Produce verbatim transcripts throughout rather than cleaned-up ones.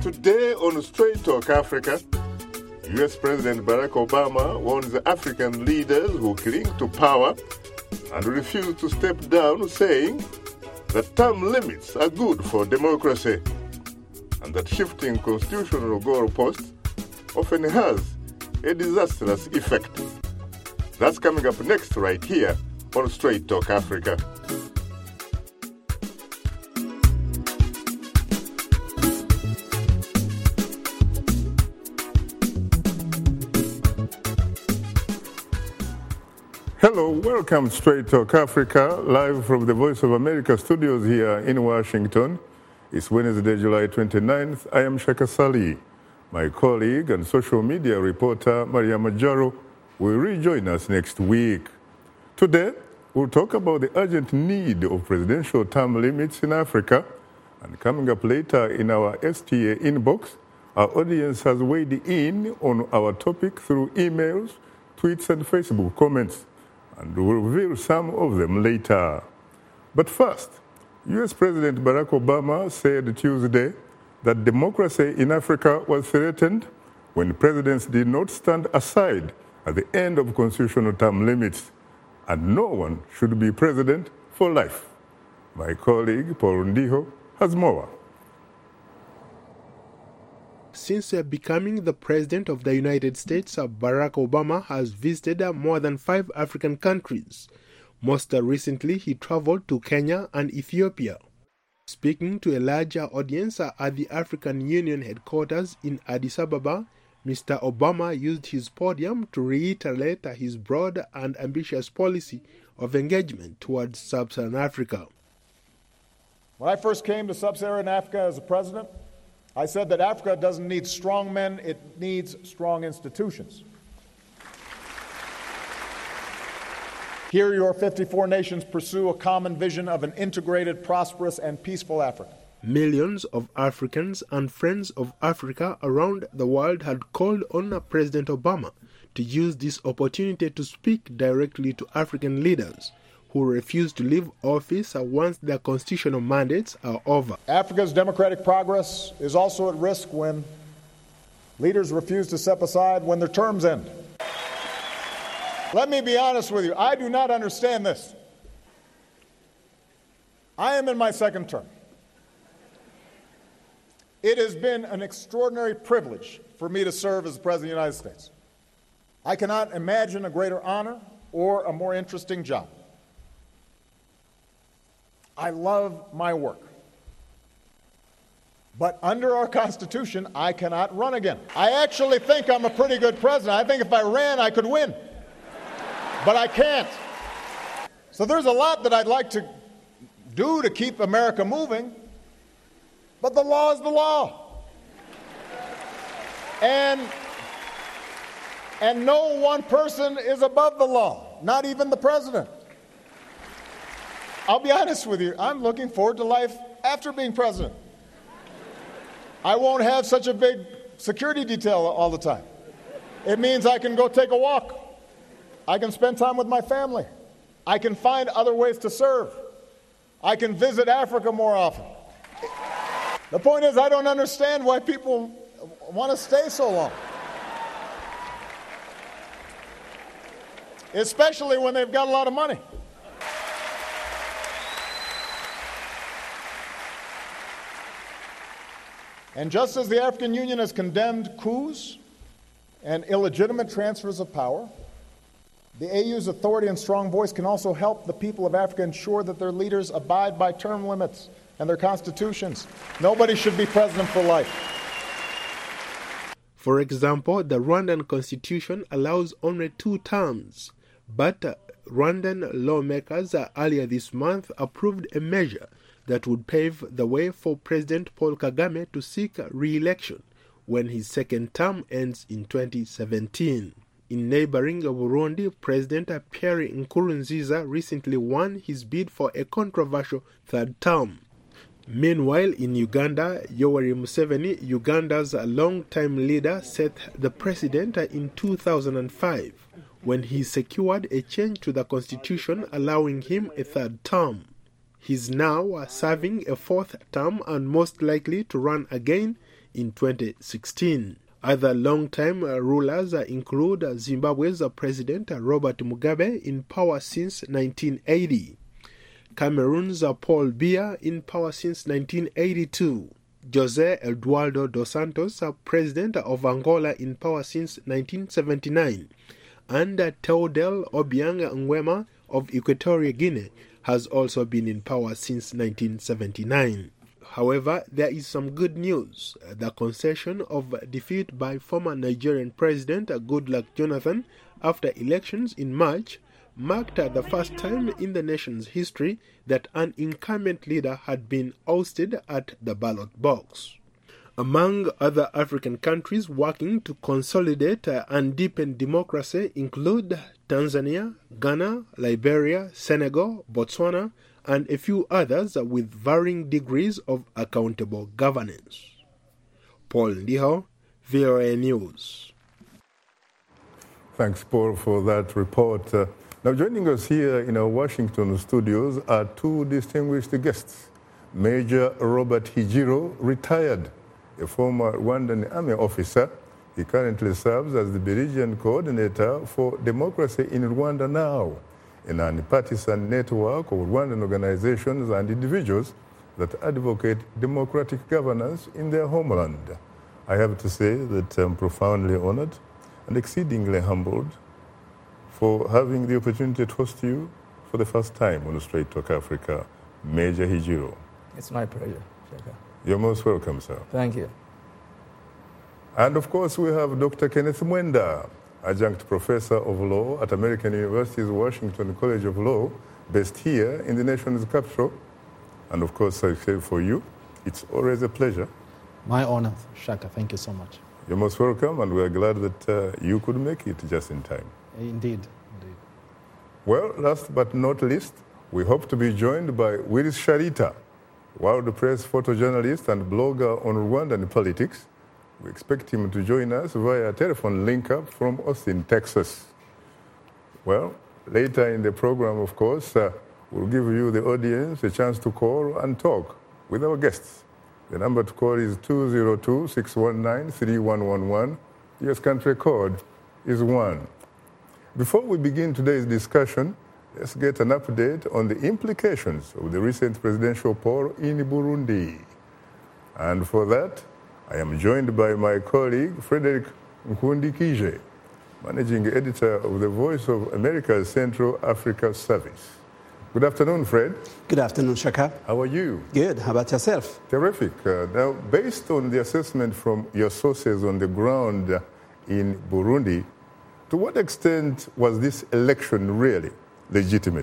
Today on Straight Talk Africa, U S President Barack Obama warns African leaders who cling to power and refuse to step down, saying that term limits are good for democracy and that shifting constitutional goalposts often has a disastrous effect. That's coming up next right here on Straight Talk Africa. Hello, welcome to Straight Talk Africa, live from the Voice of America studios here in Washington. It's Wednesday, July twenty-ninth. I am Shaka Sali. My colleague and social media reporter, Maria Majaro, will rejoin us next week. Today, we'll talk about the urgent need of presidential term limits in Africa. And coming up later in our S T A inbox, our audience has weighed in on our topic through emails, tweets, and Facebook comments. And we'll reveal some of them later. But first, U S President Barack Obama said Tuesday that democracy in Africa was threatened when presidents did not stand aside at the end of constitutional term limits, and no one should be president for life. My colleague, Paul Ndiho, has more. Since becoming the President of the United States, Barack Obama has visited more than five African countries. Most recently, he traveled to Kenya and Ethiopia. Speaking to a larger audience at the African Union headquarters in Addis Ababa, Mister Obama used his podium to reiterate his broad and ambitious policy of engagement towards Sub-Saharan Africa. When I first came to Sub-Saharan Africa as a president, I said that Africa doesn't need strong men, it needs strong institutions. Here, your fifty-four nations pursue a common vision of an integrated, prosperous, and peaceful Africa. Millions of Africans and friends of Africa around the world had called on President Obama to use this opportunity to speak directly to African leaders who refuse to leave office once their constitutional mandates are over. Africa's democratic progress is also at risk when leaders refuse to step aside when their terms end. Let me be honest with you, I do not understand this. I am in my second term. It has been an extraordinary privilege for me to serve as the President of the United States. I cannot imagine a greater honor or a more interesting job. I love my work. But under our Constitution, I cannot run again. I actually think I'm a pretty good president. I think if I ran, I could win. But I can't. So there's a lot that I'd like to do to keep America moving, but the law is the law. And, and no one person is above the law, not even the president. I'll be honest with you, I'm looking forward to life after being president. I won't have such a big security detail all the time. It means I can go take a walk. I can spend time with my family. I can find other ways to serve. I can visit Africa more often. The point is, I don't understand why people want to stay so long. Especially when they've got a lot of money. And just as the African Union has condemned coups and illegitimate transfers of power, the A U's authority and strong voice can also help the people of Africa ensure that their leaders abide by term limits and their constitutions. Nobody should be president for life. For example, the Rwandan constitution allows only two terms, but uh, Rwandan lawmakers uh, earlier this month approved a measure that would pave the way for President Paul Kagame to seek re-election when his second term ends in twenty seventeen. In neighboring Burundi, President Pierre Nkurunziza recently won his bid for a controversial third term. Meanwhile, in Uganda, Yoweri Museveni, Uganda's longtime leader, set the precedent in two thousand five when he secured a change to the constitution allowing him a third term. He's now serving a fourth term and most likely to run again in twenty sixteen. Other long-time uh, rulers uh, include uh, Zimbabwe's uh, President uh, Robert Mugabe, in power since nineteen eighty. Cameroon's uh, Paul Biya, in power since nineteen eighty-two. José Eduardo dos Santos, uh, President of Angola, in power since nineteen seventy-nine. And uh, Teodel Obiang Nguema of Equatorial Guinea has also been in power since nineteen seventy-nine. However, there is some good news. The concession of defeat by former Nigerian President Goodluck Jonathan after elections in March marked the first time in the nation's history that an incumbent leader had been ousted at the ballot box. Among other African countries working to consolidate and deepen democracy include Tanzania, Ghana, Liberia, Senegal, Botswana, and a few others with varying degrees of accountable governance. Paul Ndiho, V O A News. Thanks, Paul, for that report. Uh, now, joining us here in our Washington studios are two distinguished guests. Major Robert Higiro, retired, a former Rwandan army officer. He currently serves as the Belgian coordinator for Democracy in Rwanda Now, a non-partisan network of Rwandan organizations and individuals that advocate democratic governance in their homeland. I have to say that I'm profoundly honored and exceedingly humbled for having the opportunity to host you for the first time on Straight Talk Africa. Major Higiro. It's my pleasure, Shaka. You're most welcome, sir. Thank you. And of course, we have Doctor Kenneth Mwenda, Adjunct Professor of Law at American University's Washington College of Law, based here in the nation's capital. And of course, I say for you, it's always a pleasure. My honor, Shaka. Thank you so much. You're most welcome, and we're glad that uh, you could make it just in time. Indeed, indeed. Well, last but not least, we hope to be joined by Willis Sharita, World Press photojournalist and blogger on Rwandan politics. We expect him to join us via telephone link-up from Austin, Texas. Well, later in the program, of course, uh, we'll give you, the audience, a chance to call and talk with our guests. The number to call is two zero two, six one nine, three one one one. U S country code is one. Before we begin today's discussion, let's get an update on the implications of the recent presidential poll in Burundi. And for that, I am joined by my colleague, Frederick Nkundikije, managing editor of the Voice of America's Central Africa Service. Good afternoon, Fred. Good afternoon, Shaka. How are you? Good. How about yourself? Terrific. Uh, now, based on the assessment from your sources on the ground uh, in Burundi, to what extent was this election really legitimate?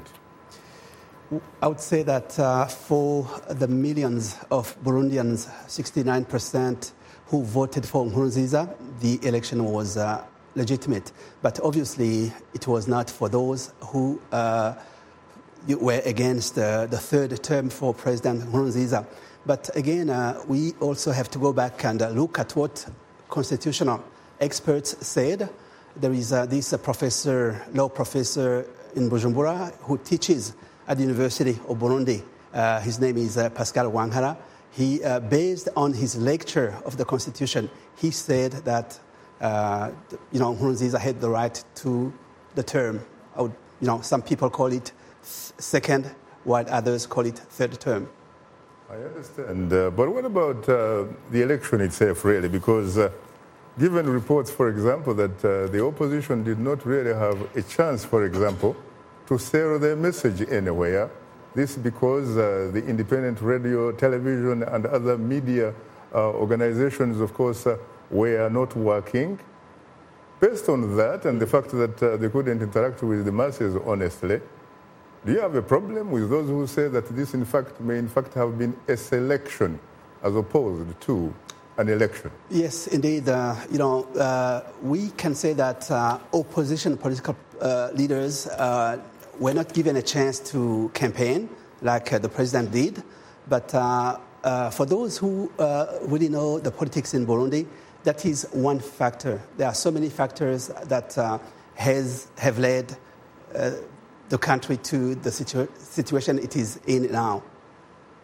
I would say that uh, for the millions of Burundians, sixty-nine percent who voted for Nkurunziza, the election was uh, legitimate. But obviously, it was not for those who uh, were against uh, the third term for President Nkurunziza. But again, uh, we also have to go back and uh, look at what constitutional experts said. There is uh, this uh, professor, law professor in Bujumbura, who teaches at the University of Burundi. Uh, his name is uh, Pascal Wankara. He, uh, based on his lecture of the Constitution, he said that, uh, you know, Nkurunziza had the right to the term. I would, you know, some people call it second, while others call it third term. I understand. Uh, but what about uh, the election itself, really? Because uh, given reports, for example, that uh, the opposition did not really have a chance, for example, to sell their message anywhere. This because uh, the independent radio, television, and other media uh, organizations, of course, uh, were not working. Based on that and the fact that uh, they couldn't interact with the masses honestly, do you have a problem with those who say that this, in fact, may in fact have been a selection as opposed to an election? Yes, indeed. Uh, you know, uh, we can say that uh, opposition political uh, leaders uh, were not given a chance to campaign like uh, the president did. But uh, uh, for those who uh, really know the politics in Burundi, that is one factor. There are so many factors that uh, has have led uh, the country to the situa- situation it is in now.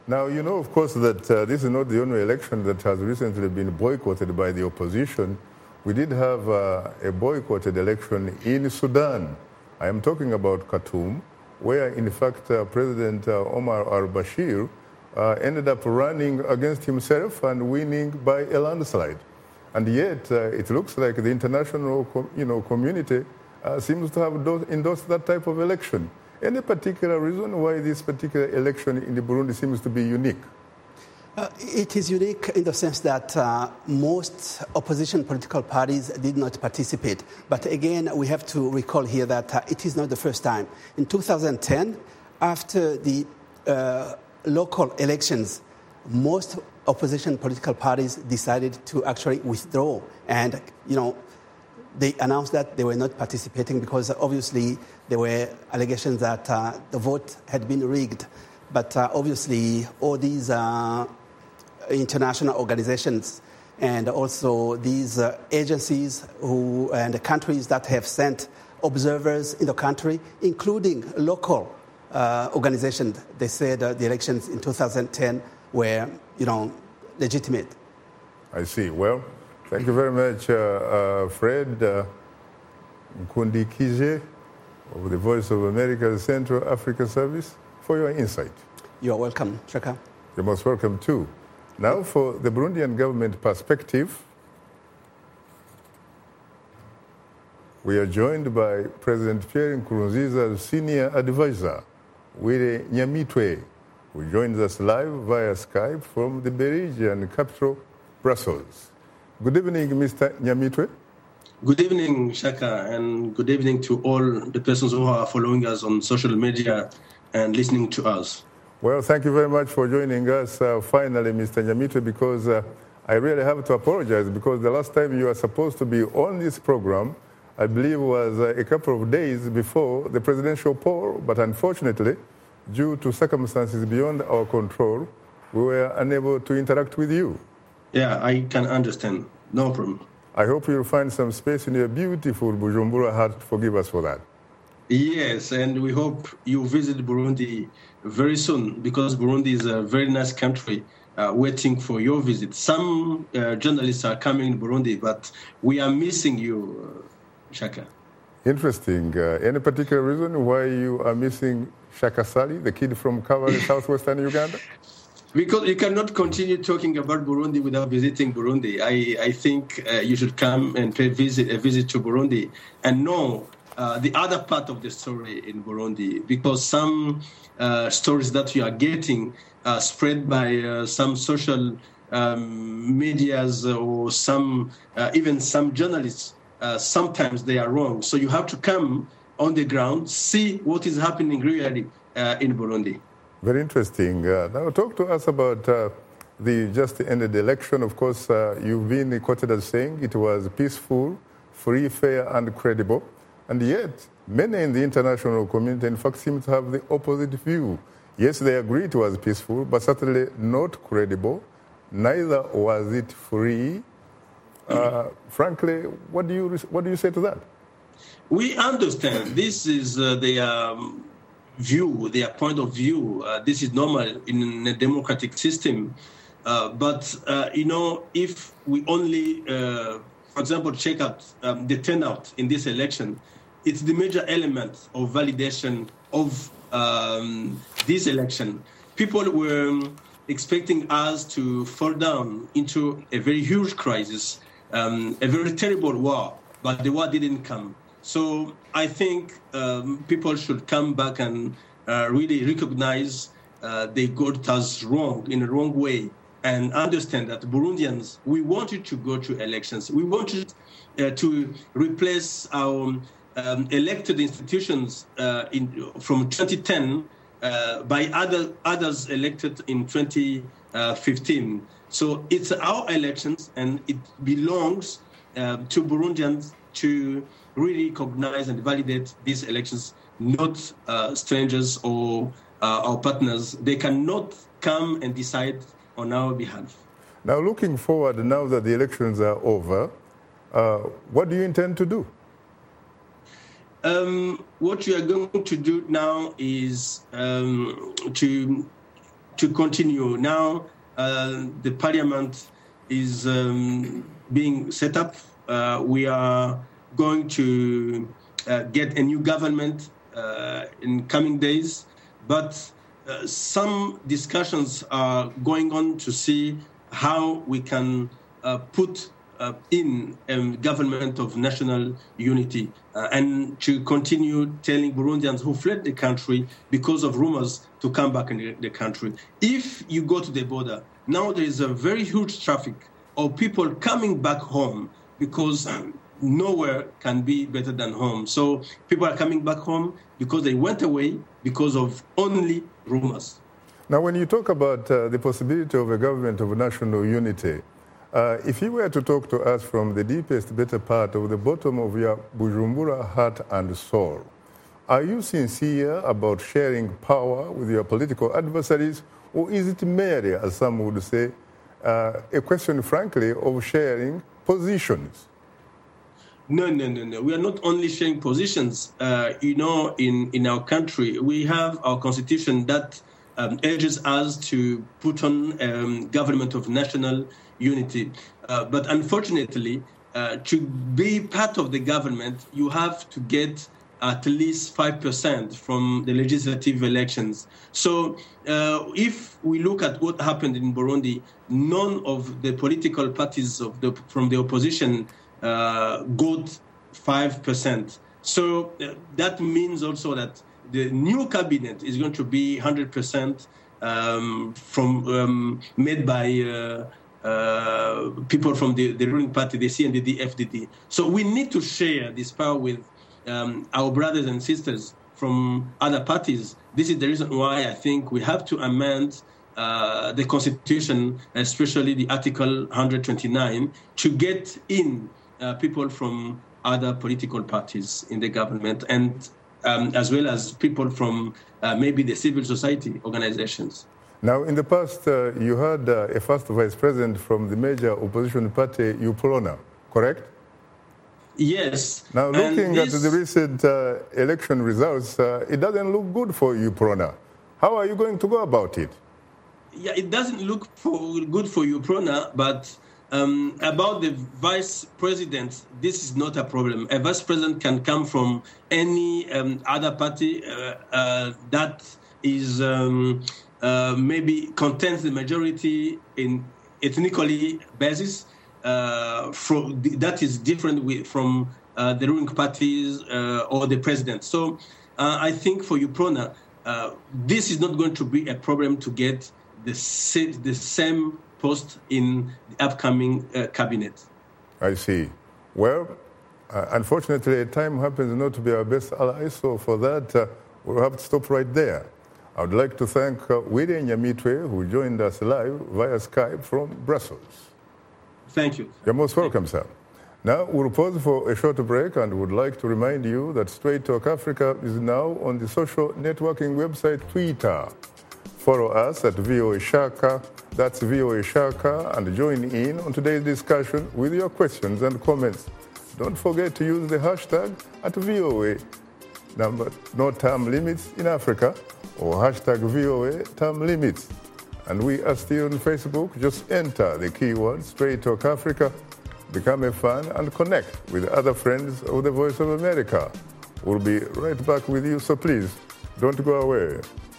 Now, you know, of course, that uh, this is not the only election that has recently been boycotted by the opposition. We did have uh, a boycotted election in Sudan. I am talking about Khartoum, where, in fact, uh, President uh, Omar al-Bashir uh, ended up running against himself and winning by a landslide. And yet, uh, it looks like the international com- you know, community uh, seems to have do- endorsed that type of election. Any particular reason why this particular election in the Burundi seems to be unique? Uh, it is unique in the sense that uh, most opposition political parties did not participate. But again, we have to recall here that uh, it is not the first time. In two thousand ten, after the uh, local elections, most opposition political parties decided to actually withdraw. And, you know, they announced that they were not participating because obviously there were allegations that uh, the vote had been rigged. But uh, obviously all these uh, international organizations and also these uh, agencies who, and the countries that have sent observers in the country, including local uh, organizations, they said uh, the elections in two thousand ten were, you know, legitimate. I see. Well, thank you very much, uh, uh, Fred uh, Nkundikije of the Voice of America Central Africa Service, for your insight. You are welcome, Shaka. You're most welcome, too. Now, for the Burundian government perspective, we are joined by President Pierre Nkurunziza's senior advisor, Wile Nyamitwe, who joins us live via Skype from the Belgian capital, Brussels. Good evening, Mister Nyamitwe. Good evening, Shaka, and good evening to all the persons who are following us on social media and listening to us. Well, thank you very much for joining us uh, finally, Mister Nyamitwe, because uh, I really have to apologize because the last time you were supposed to be on this program, I believe was uh, a couple of days before the presidential poll, but unfortunately, due to circumstances beyond our control, we were unable to interact with you. Yeah, I can understand. No problem. I hope you'll find some space in your beautiful Bujumbura heart to forgive us for that. Yes, and we hope you visit Burundi very soon because Burundi is a very nice country uh, waiting for your visit. Some uh, journalists are coming to Burundi, but we are missing you, uh, Shaka. Interesting. Uh, any particular reason why you are missing Shaka Sali, the kid from Kavari, southwestern Uganda? Because you cannot continue talking about Burundi without visiting Burundi. I, I think uh, you should come and pay visit, a visit to Burundi and know uh, the other part of the story in Burundi, because some uh, stories that you are getting uh, spread by uh, some social um, medias or some uh, even some journalists, uh, sometimes they are wrong. So you have to come on the ground, see what is happening really uh, in Burundi. Very interesting. Uh, now, talk to us about uh, the just ended election. Of course, uh, you've been quoted as saying it was peaceful, free, fair, and credible. And yet, many in the international community, in fact, seem to have the opposite view. Yes, they agree it was peaceful, but certainly not credible. Neither was it free. Uh, frankly, what do you what do you say to that? We understand this is uh, the. Um, view, their point of view. Uh, this is normal in a democratic system. Uh, but, uh, you know, if we only, uh, for example, check out um, the turnout in this election, it's the major element of validation of um, this election. People were expecting us to fall down into a very huge crisis, um, a very terrible war, but the war didn't come. So I think um, people should come back and uh, really recognize uh, they got us wrong in a wrong way and understand that Burundians, we wanted to go to elections. We wanted uh, to replace our um, elected institutions uh, in, from twenty ten uh, by other others elected in twenty fifteen. So it's our elections and it belongs uh, to Burundians to really recognize and validate these elections, not uh, strangers or uh, our partners. They cannot come and decide on our behalf. Now, looking forward, now that the elections are over, uh, what do you intend to do? Um, what we are going to do now is um, to to continue. Now uh, the parliament is um, being set up. Uh, we are going to uh, get a new government uh, in coming days, but uh, some discussions are going on to see how we can uh, put uh, in a government of national unity uh, and to continue telling Burundians who fled the country because of rumors to come back in the, the country. If you go to the border, now there is a very huge traffic of people coming back home because um, nowhere can be better than home. So people are coming back home because they went away because of only rumors. Now, when you talk about uh, the possibility of a government of national unity, uh, if you were to talk to us from the deepest, better part of the bottom of your Bujumbura heart and soul, are you sincere about sharing power with your political adversaries, or is it merely, as some would say, uh, a question, frankly, of sharing positions? No, no, no, no. We are not only sharing positions. Uh, you know, in, in our country, we have our constitution that um, urges us to put on um, government of national unity. Uh, but unfortunately, uh, to be part of the government, you have to get at least five percent from the legislative elections. So uh, if we look at what happened in Burundi, none of the political parties of the, from the opposition uh, got five percent. So uh, that means also that the new cabinet is going to be one hundred percent um, from um, made by uh, uh, people from the, the ruling party, the C N D D F D D. So we need to share this power with Um, our brothers and sisters from other parties. This is the reason why I think we have to amend uh, the Constitution, especially the Article one hundred twenty-nine, to get in uh, people from other political parties in the government, and um, as well as people from uh, maybe the civil society organizations. Now, in the past, uh, you had uh, a first vice president from the major opposition party, UPRONA, correct? Yes. Now, looking this... at the recent uh, election results, uh, it doesn't look good for UPRONA. How are you going to go about it? Yeah, it doesn't look for, good for UPRONA, but um, about the vice president, this is not a problem. A vice president can come from any um, other party uh, uh, that is um, uh, maybe contains the majority in ethnically basis. Uh, from, that is different with, from uh, the ruling parties uh, or the president. So uh, I think for UPRONA, uh, this is not going to be a problem to get the, sa- the same post in the upcoming uh, cabinet. I see. Well, uh, unfortunately, time happens not to be our best ally, so for that, uh, we'll have to stop right there. I would like to thank uh, Willie Nyamitwe, who joined us live via Skype from Brussels. Thank you. You're most welcome, sir. Now, we'll pause for a short break and would like to remind you that Straight Talk Africa is now on the social networking website Twitter. Follow us at V O A Shaka, that's V O A Shaka, and join in on today's discussion with your questions and comments. Don't forget to use the hashtag at V O A, number, no term limits in Africa, or hashtag V O A term limits. And we are still on Facebook. Just enter the keyword Straight Talk Africa, become a fan, and connect with other friends of the Voice of America. We'll be right back with you, so please don't go away.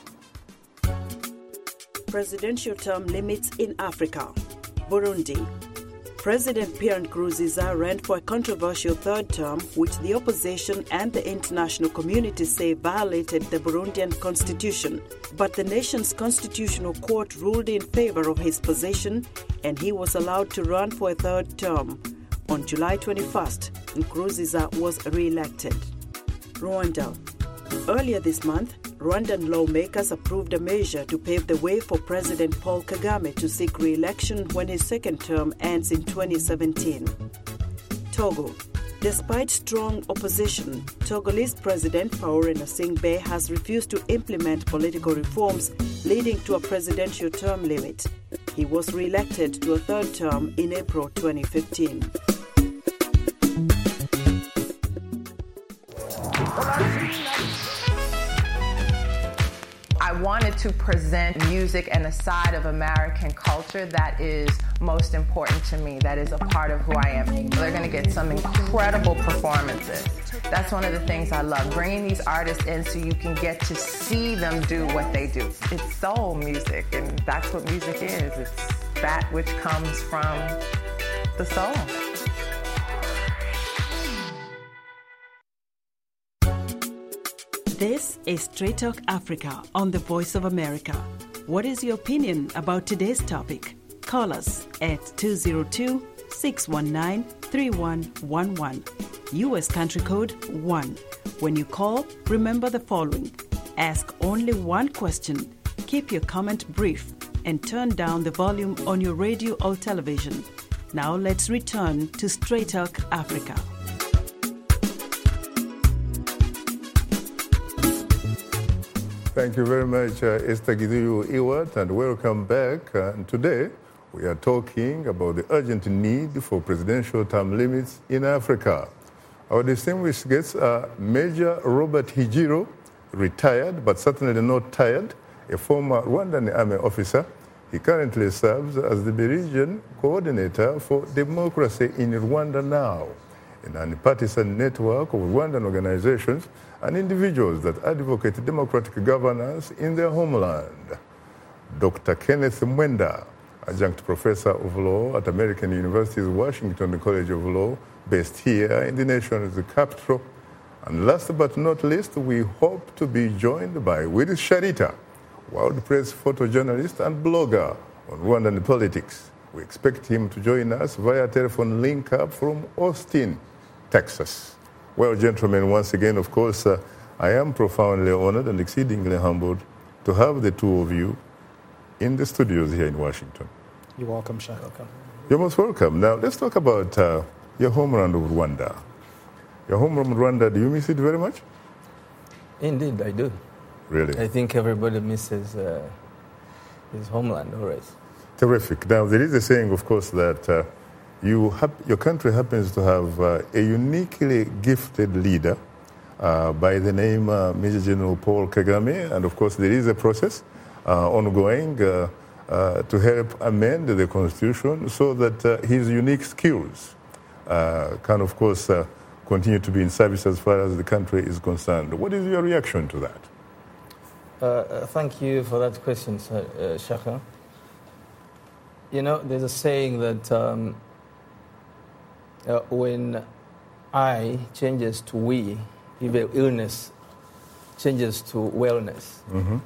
Presidential term limits in Africa. Burundi. President Pierre Nkurunziza ran for a controversial third term, which the opposition and the international community say violated the Burundian constitution. But the nation's constitutional court ruled in favor of his position, and he was allowed to run for a third term. On July twenty-first, Nkurunziza was re-elected. Rwanda. Earlier this month, Rwandan lawmakers approved a measure to pave the way for President Paul Kagame to seek re-election when his second term ends in twenty seventeen. Togo. Despite strong opposition, Togolese President Faure Gnassingbé has refused to implement political reforms, leading to a presidential term limit. He was re-elected to a third term in April twenty fifteen. I wanted to present music and a side of American culture that is most important to me, that is a part of who I am. They're going to get some incredible performances. That's one of the things I love, bringing these artists in so you can get to see them do what they do. It's soul music, and that's what music is. It's that which comes from the soul. This is Straight Talk Africa on the Voice of America. What is your opinion about today's topic? Call us at two zero two, six one nine, three one one one. U S country code one. When you call, remember the following. Ask only one question, keep your comment brief, and turn down the volume on your radio or television. Now let's return to Straight Talk Africa. Thank you very much, uh, Esther Gidiyu Iwat, and welcome back. Uh, and today, we are talking about the urgent need for presidential term limits in Africa. Our distinguished guests are Major Robert Higiro, retired but certainly not tired, a former Rwandan army officer. He currently serves as the region coordinator for democracy in Rwanda Now, a nonpartisan network of Rwandan organizations and individuals that advocate democratic governance in their homeland. Doctor Kenneth Mwenda, adjunct professor of law at American University's Washington College of Law, based here in the nation's capital. And last but not least, we hope to be joined by Willis Sharita, World Press photojournalist and blogger on Rwandan politics. We expect him to join us via telephone link-up from Austin, Texas. Well, gentlemen, once again, of course, uh, I am profoundly honored and exceedingly humbled to have the two of you in the studios here in Washington. You're welcome, Shaka. Welcome. You're most welcome. Now, let's talk about uh, your homeland of Rwanda. Your homeland of Rwanda, do you miss it very much? Indeed, I do. Really? I think everybody misses uh, his homeland always. Terrific. Now, there is a saying, of course, that uh, you hap- your country happens to have uh, a uniquely gifted leader uh, by the name uh, Major General Paul Kagame, and of course there is a process uh, ongoing uh, uh, to help amend the constitution so that uh, his unique skills uh, can, of course, uh, continue to be in service as far as the country is concerned. What is your reaction to that? Uh, uh, thank you for that question, uh, Shaka. You know, there's a saying that um, uh, when I changes to we, even illness changes to wellness. Mm-hmm.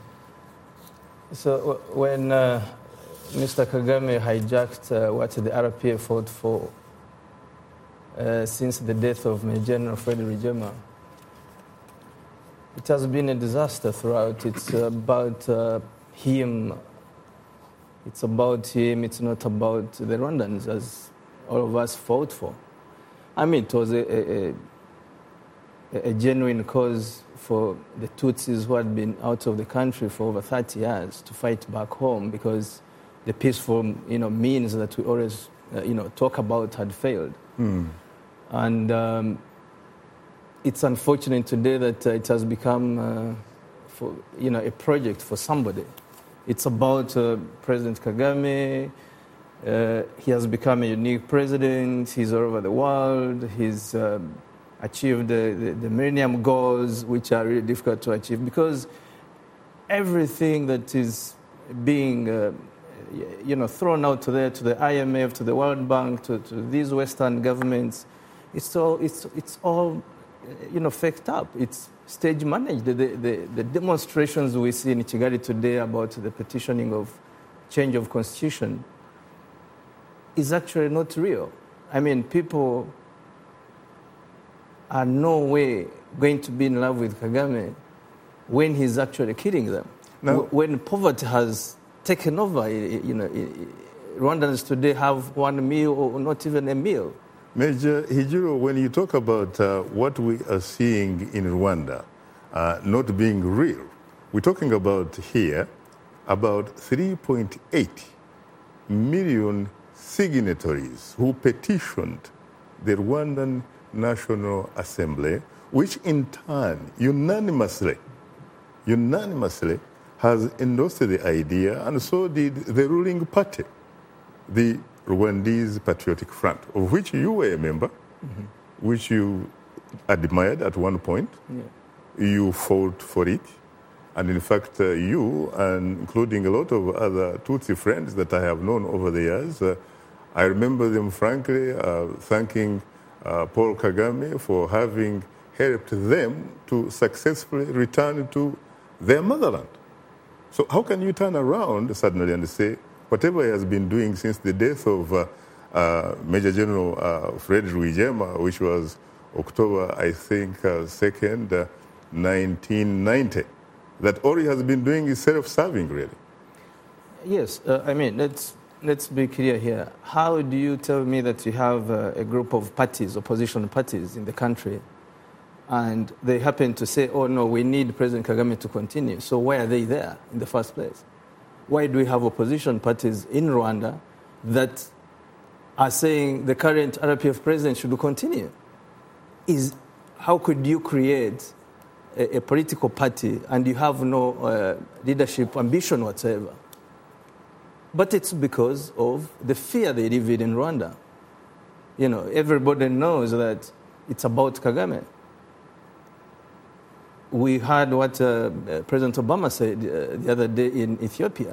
So w- when uh, Mister Kagame hijacked uh, what the R P F fought for uh, since the death of Major General Fred Rwigema, it has been a disaster throughout. It's about uh, him. It's about him. It's not about the Rwandans, as all of us fought for. I mean, it was a, a, a genuine cause for the Tutsis who had been out of the country for over thirty years to fight back home because the peaceful, you know, means that we always, uh, you know, talk about had failed. Mm. And um, it's unfortunate today that uh, it has become, uh, for, you know, a project for somebody. It's about uh, President Kagame. Uh, he has become a unique president. He's all over the world. He's um, achieved the, the, the Millennium Goals, which are really difficult to achieve because everything that is being, uh, you know, thrown out to there, to the I M F, to the World Bank, to, to these Western governments, it's all, it's, it's all, you know, faked up. It's stage managed. The, the, the demonstrations we see in Kigali today about the petitioning of change of constitution is actually not real. I mean, people are no way going to be in love with Kagame when he's actually killing them. No. When poverty has taken over, you know, Rwandans today have one meal or not even a meal. Major Higiro, when you talk about uh, what we are seeing in Rwanda uh, not being real, we're talking about here about three point eight million signatories who petitioned the Rwandan National Assembly, which in turn unanimously, unanimously has endorsed the idea, and so did the ruling party, the Rwandese Patriotic Front, of which you were a member, mm-hmm. which you admired at one point. Yeah. You fought for it. And in fact, uh, you, and including a lot of other Tutsi friends that I have known over the years, uh, I remember them frankly uh, thanking uh, Paul Kagame for having helped them to successfully return to their motherland. So how can you turn around suddenly and say, whatever he has been doing since the death of uh, uh, Major General uh, Fred Rwigema, which was October, I think, uh, second, uh, nineteen ninety, that all he has been doing is self-serving, really? Yes, uh, I mean, let's, let's be clear here. How do you tell me that you have uh, a group of parties, opposition parties in the country, and they happen to say, oh, no, we need President Kagame to continue. So why are they there in the first place? Why do we have opposition parties in Rwanda that are saying the current R P F president should continue? Is, how could you create a, a political party and you have no uh, leadership ambition whatsoever? But it's because of the fear they live in in Rwanda. You know, everybody knows that it's about Kagame. We heard what uh, President Obama said uh, the other day in Ethiopia.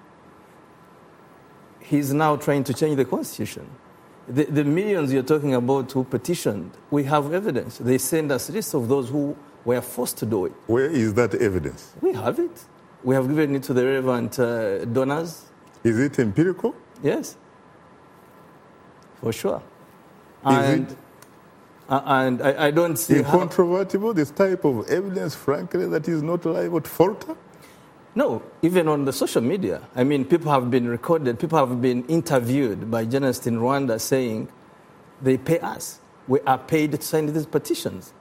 He's now trying to change the constitution. The, the millions you're talking about who petitioned, we have evidence. They send us lists of those who were forced to do it. Where is that evidence? We have it. We have given it to the relevant uh, donors. Is it empirical? Yes, for sure. Is and, it uh, and I, I don't see incontrovertible, how, this type of evidence, frankly, that is not liable to falter? No, even on the social media. I mean, people have been recorded, people have been interviewed by journalists in Rwanda saying they pay us. We are paid to sign these petitions.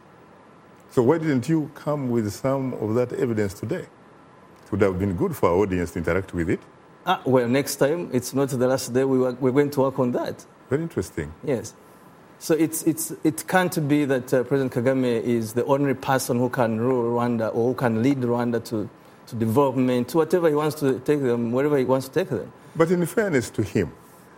So why didn't you come with some of that evidence today? It would have been good for our audience to interact with it. Ah, well, next time, it's not the last day, we were, we're going to work on that. Very interesting. Yes. So it's, it's, it can't be that uh, President Kagame is the only person who can rule Rwanda or who can lead Rwanda to, to development, to whatever he wants to take them, wherever he wants to take them. But in fairness to him,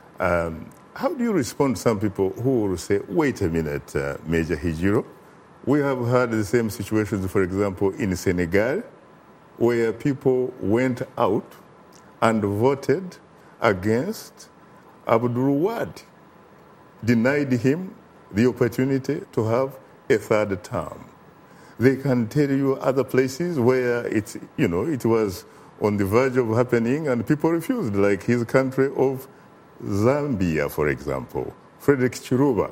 um, how do you respond to some people who will say, wait a minute, uh, Major Hijiro, we have had the same situations, for example, in Senegal, where people went out and voted against Abdul Wade, denied him the opportunity to have a third term. They can tell you other places where it's, you know, it was on the verge of happening and people refused, like his country of Zambia, for example. Frederick Chiruba,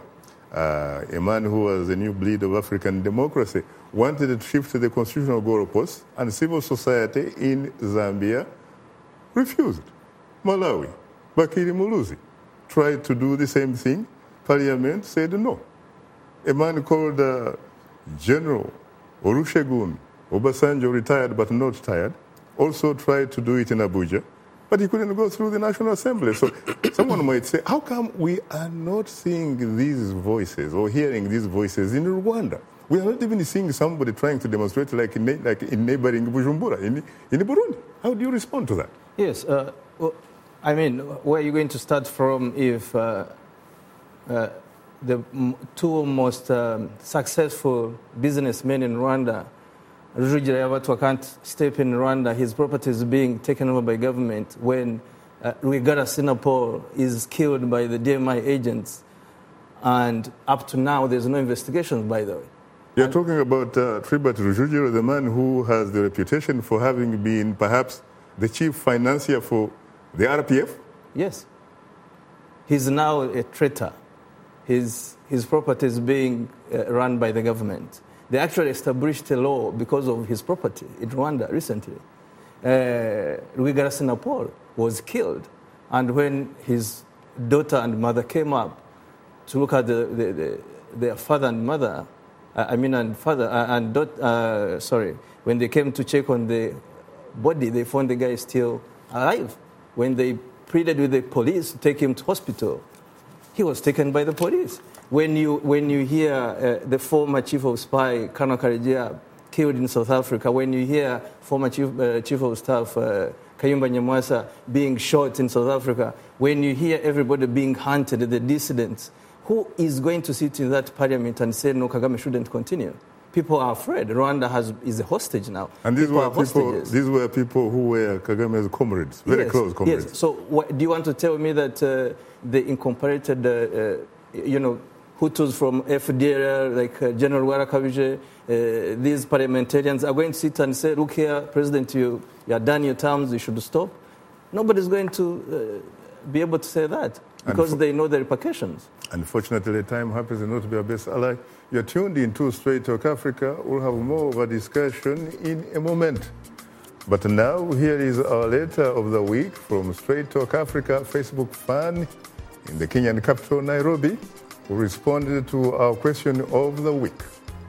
uh, a man who was a new bleed of African democracy, wanted to shift the constitutional goalposts, and civil society in Zambia refused. Malawi, Bakiri Muluzi tried to do the same thing. Parliament said no. A man called uh, General Olusegun Obasanjo, retired but not tired, also tried to do it in Abuja, but he couldn't go through the National Assembly. So someone might say, how come we are not seeing these voices or hearing these voices in Rwanda? We are not even seeing somebody trying to demonstrate like in, like in neighboring Bujumbura, in, in Burundi. How do you respond to that? Yes. Uh, well, I mean, where are you going to start from if uh, uh, the m- two most um, successful businessmen in Rwanda, Rujugiro Yabatwa, can't step in Rwanda, his property is being taken over by government, when uh, Rwigara Sinapol is killed by the D M I agents, and up to now there's no investigation, by the way. You're and talking about uh, Tribert Rujugiro, the man who has the reputation for having been perhaps the chief financier for the R P F? Yes. He's now a traitor. His, his property is being uh, run by the government. They actually established a law because of his property in Rwanda recently. Uh, Rwigara Sinapol was killed, and when his daughter and mother came up to look at the, the, the, their father and mother, uh, I mean, and father uh, and daughter, uh, sorry, when they came to check on the body, they found the guy still alive. When they pleaded with the police to take him to hospital, he was taken by the police. When you when you hear uh, the former chief of spy, Colonel Karegeya, killed in South Africa, when you hear former Chief, uh, Chief of Staff uh, Kayumba Nyamwasa being shot in South Africa, when you hear everybody being hunted, the dissidents, who is going to sit in that parliament and say, no, Kagame shouldn't continue? People are afraid. Rwanda has, is a hostage now. And these people were, people, these were people who were Kagame's comrades, very yes, close comrades. Yes. So what, do you want to tell me that uh, the incorporated, uh, uh, you know, Hutus from F D R, like uh, General Warakabije, uh, these parliamentarians are going to sit and say, look here, President, you, you are done your terms, you should stop? Nobody's going to uh, be able to say that because they know the repercussions. Unfortunately, time happens not to be our best ally. You're tuned into Straight Talk Africa. We'll have more of a discussion in a moment. But now, here is our letter of the week from Straight Talk Africa Facebook fan in the Kenyan capital, Nairobi, who responded to our question of the week.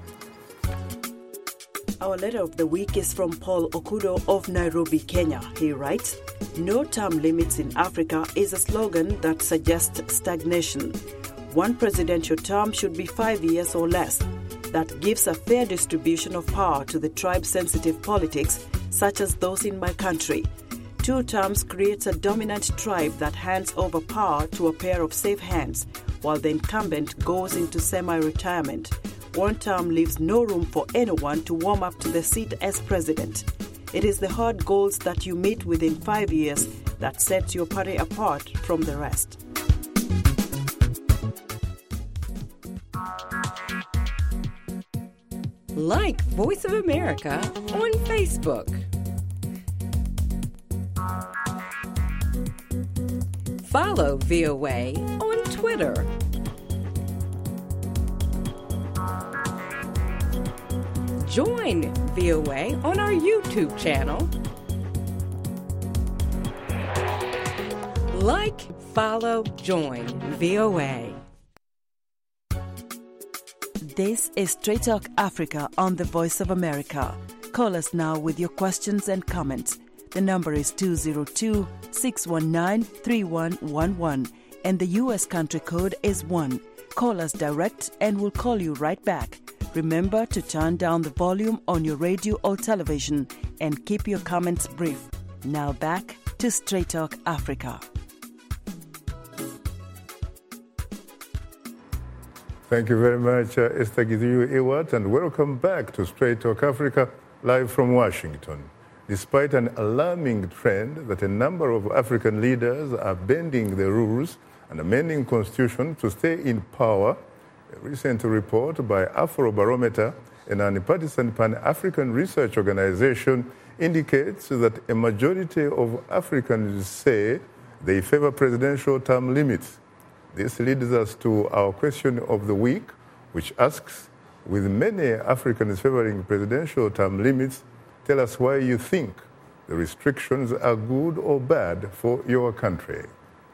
Our letter of the week is from Paul Okudo of Nairobi, Kenya. He writes, "No term limits in Africa is a slogan that suggests stagnation. One presidential term should be five years or less. That gives a fair distribution of power to the tribe-sensitive politics, such as those in my country. Two terms creates a dominant tribe that hands over power to a pair of safe hands, while the incumbent goes into semi-retirement. One term leaves no room for anyone to warm up to the seat as president. It is the hard goals that you meet within five years that sets your party apart from the rest." Like Voice of America on Facebook. Follow V O A on Twitter. Join V O A on our YouTube channel. Like, follow, join V O A. This is Straight Talk Africa on the Voice of America. Call us now with your questions and comments. The number is two zero two, six one nine, three one one one and the U S country code is one. Call us direct and we'll call you right back. Remember to turn down the volume on your radio or television and keep your comments brief. Now back to Straight Talk Africa. Thank you very much, uh, Esther Githiu-Ewart, and welcome back to Straight Talk Africa, live from Washington. Despite an alarming trend that a number of African leaders are bending the rules and amending constitution to stay in power, a recent report by Afrobarometer, a nonpartisan Pan-African research organization, indicates that a majority of Africans say they favor presidential term limits. This leads us to our question of the week, which asks, with many Africans favoring presidential term limits, tell us why you think the restrictions are good or bad for your country.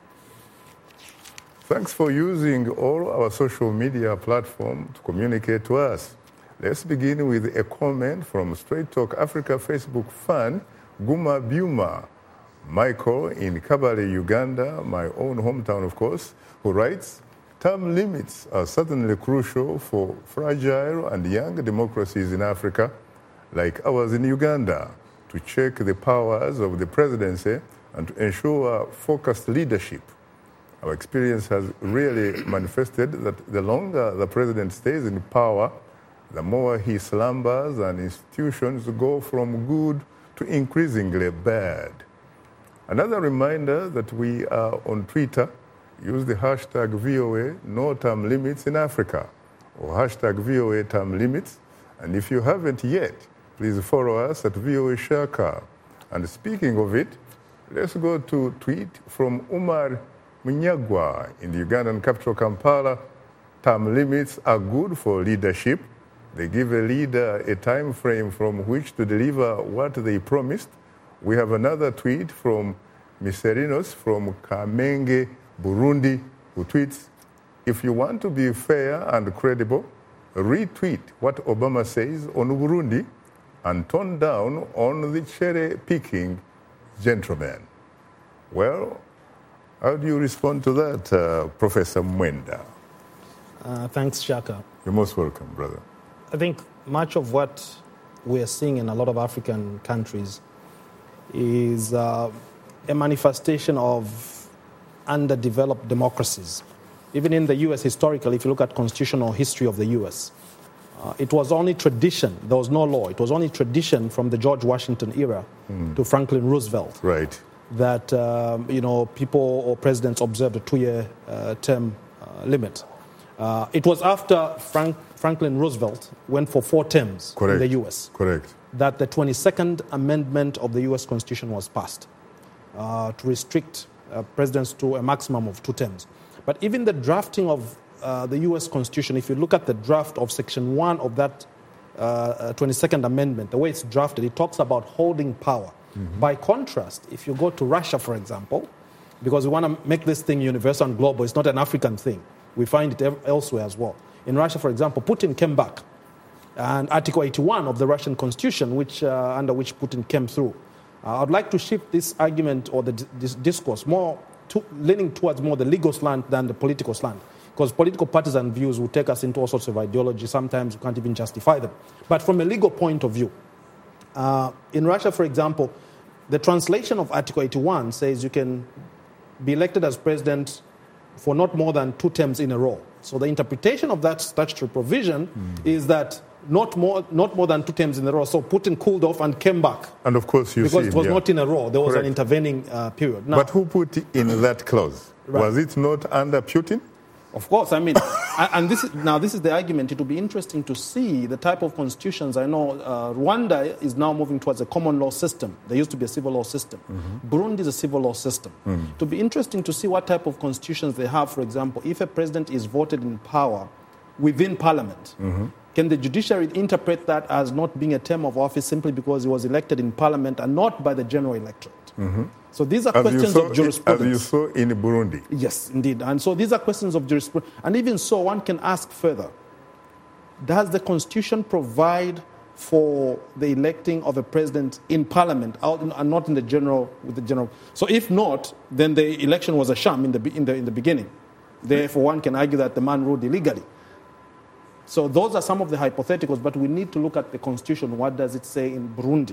Thanks for using all our social media platforms to communicate to us. Let's begin with a comment from Straight Talk Africa Facebook fan, Guma Byuma, Michael in Kabale, Uganda, my own hometown, of course, who writes, term limits are certainly crucial for fragile and young democracies in Africa, like ours in Uganda, to check the powers of the presidency and to ensure focused leadership. Our experience has really manifested that the longer the president stays in power, the more he slumbers and institutions go from good to increasingly bad. Another reminder that we are on Twitter. Use the hashtag V O A no term limits in Africa or hashtag V O A term limits. And if you haven't yet, please follow us at V O A Shaka. And speaking of it, let's go to tweet from Umar Munyagwa in the Ugandan capital Kampala. Term limits are good for leadership. They give a leader a time frame from which to deliver what they promised. We have another tweet from Miserinos from Kamenge, Burundi, who tweets, if you want to be fair and credible, retweet what Obama says on Burundi and tone down on the cherry-picking gentleman. Well, how do you respond to that, uh, Professor Mwenda? Uh, thanks, Shaka. You're most welcome, brother. I think much of what we are seeing in a lot of African countries is uh, a manifestation of underdeveloped democracies. Even in the U S historically, if you look at constitutional history of the U S, uh, it was only tradition. There was no law. It was only tradition from the George Washington era mm. to Franklin Roosevelt. Right. That, um, you know, people or presidents observed a two-year uh, term uh, limit. Uh, it was after Frank, Franklin Roosevelt went for four terms Correct. in the U S Correct. that the twenty-second Amendment of the U S Constitution was passed uh, to restrict uh, presidents to a maximum of two terms. But even the drafting of uh, the U S Constitution, if you look at the draft of Section one of that uh, twenty-second Amendment, the way it's drafted, it talks about holding power. Mm-hmm. By contrast, if you go to Russia, for example, because we want to make this thing universal and global, it's not an African thing. We find it elsewhere as well. In Russia, for example, Putin came back. And Article eighty-one of the Russian Constitution, which, uh, under which Putin came through. Uh, I'd like to shift this argument or the d- this discourse more to, leaning towards more the legal slant than the political slant. Because political partisan views will take us into all sorts of ideology. Sometimes we can't even justify them. But from a legal point of view, uh, in Russia, for example, the translation of Article eighty-one says you can be elected as president for not more than two terms in a row. So the interpretation of that statutory provision mm. is that not more not more than two terms in a row. So Putin cooled off and came back. And of course you because see, it was yeah. not in a row. There was Correct. an intervening uh, period. Now, but who put in that clause? Right. Was it not under Putin? Of course, I mean, and this is, now this is the argument. It will be interesting to see the type of constitutions. I know uh, Rwanda is now moving towards a common law system. There used to be a civil law system. Mm-hmm. Burundi is a civil law system. Mm-hmm. It will be interesting to see what type of constitutions they have. For example, if a president is voted in power within parliament, mm-hmm. can the judiciary interpret that as not being a term of office simply because he was elected in parliament and not by the general electorate? Mm-hmm. So these are as questions saw, of jurisprudence. As you saw in Burundi. Yes, indeed. And so these are questions of jurisprudence. And even so, one can ask further, does the Constitution provide for the electing of a president in parliament out in, and not in the general, with the general? So if not, then the election was a sham in the, in the, in the beginning. Therefore, one can argue that the man ruled illegally. So those are some of the hypotheticals, but we need to look at the Constitution. What does it say in Burundi?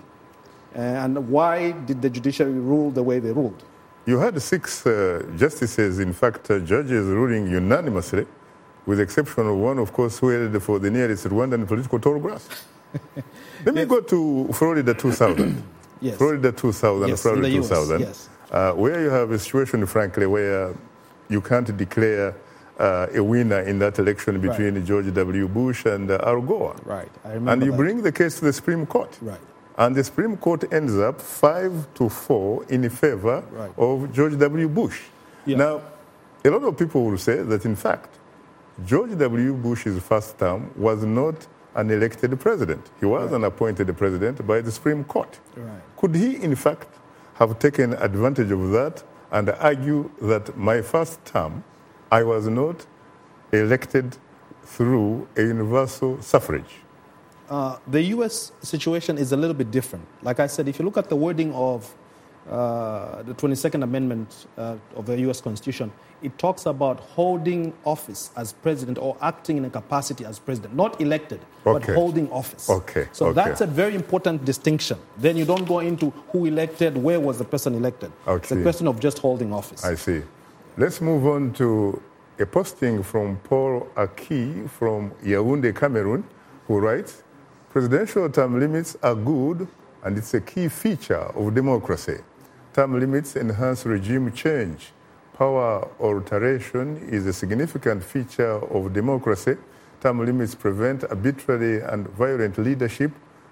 And why did the judiciary rule the way they ruled? You had six uh, justices, in fact, uh, judges ruling unanimously, with the exception of one, of course, who headed for the nearest Rwandan political tall grass. Let me yes. go to Florida two thousand. Yes. Florida two thousand, yes, Florida two thousand, yes. uh, where you have a situation, frankly, where you can't declare uh, a winner in that election between right. George W. Bush and uh, Al Gore. Right, I remember And you that. bring the case to the Supreme Court. Right. And the Supreme Court ends up five to four in favor right. of George W. Bush. Yeah. Now, a lot of people will say that, in fact, George W. Bush's first term was not an elected president. He was right. an appointed president by the Supreme Court. Right. Could he, in fact, have taken advantage of that and argue that my first term, I was not elected through a universal suffrage? Uh, the U S situation is a little bit different. Like I said, if you look at the wording of uh, the twenty-second Amendment uh, of the U S Constitution, it talks about holding office as president or acting in a capacity as president, not elected, okay. but holding office. Okay. So okay. that's a very important distinction. Then you don't go into who elected, where was the person elected. I it's see. a question of just holding office. I see. Let's move on to a posting from Paul Aki from Yaoundé, Cameroon, who writes, presidential term limits are good, and it's a key feature of democracy. Term limits enhance regime change. Power alteration is a significant feature of democracy. Term limits prevent arbitrary and violent leadership.